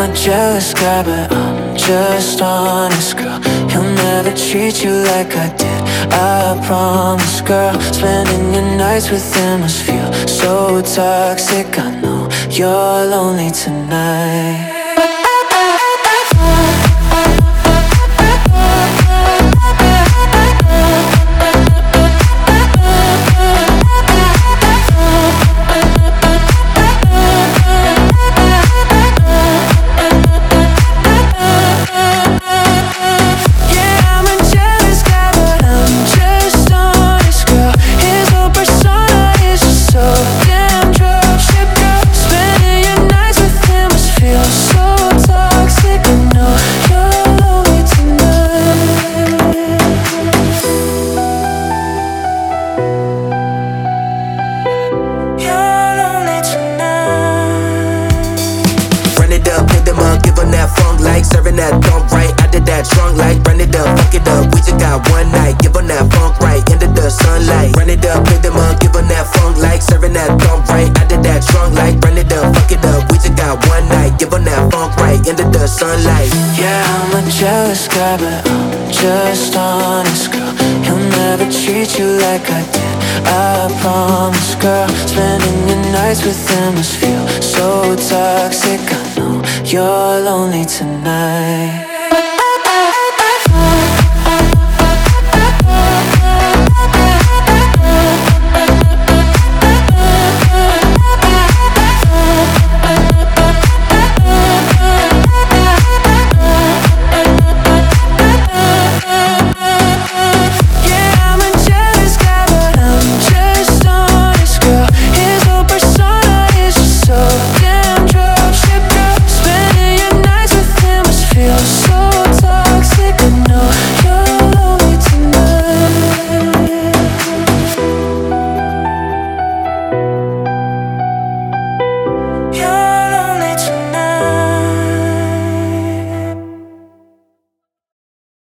a jealous guy, but I'm just honest, girl. He'll never treat you like I did, I promise, girl. Spending your nights with him must feel so toxic. I know you're lonely tonight. Serving that thump right, I did that drunk like. Run it up, fuck it up, we just got one night. Give them that funk right, into the sunlight. Run it up, pick them up, give them that funk like. Serving that thump right, I did that drunk like. Run it up, fuck it up, we just got one night. Give them that funk right, into the sunlight. Yeah, I'm a jealous guy, but I'm just honest, girl. He'll never treat you like I did, I promise, girl. Spending your nights with him must feel so toxic. I know you're lonely tonight.